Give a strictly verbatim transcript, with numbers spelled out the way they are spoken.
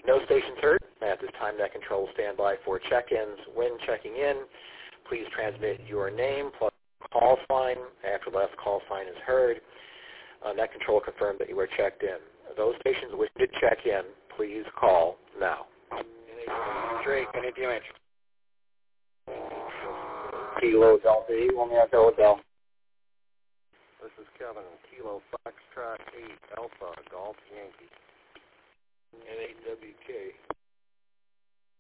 No stations heard. At this time, net control will stand by for check-ins. When checking in, please transmit your name plus call sign. After the last call sign is heard, uh, net control will confirm that you are checked in. Those stations which did check in, please call now. Drake, N A D M H. Kilo Delta eight, one minute Hotel. This is Kevin, Kilo Foxtrot eight, Alpha, Golf Yankee. N eight W K.